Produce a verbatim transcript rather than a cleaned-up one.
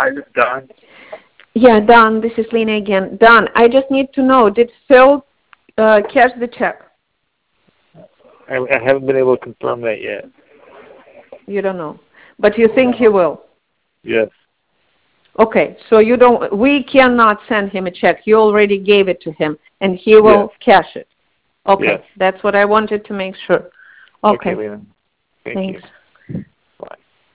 Is this Don? Yeah, Don, this is Lena again. Don, I just need to know, did Phil uh, cash the check? I, I haven't been able to confirm that yet. You don't know. But you think he will? Yes. Okay, so you don't, we cannot send him a check. You already gave it to him, and he will Yes. cash it. Okay, Yes. that's what I wanted to make sure. Okay, Okay, Lena. Thank thanks. you.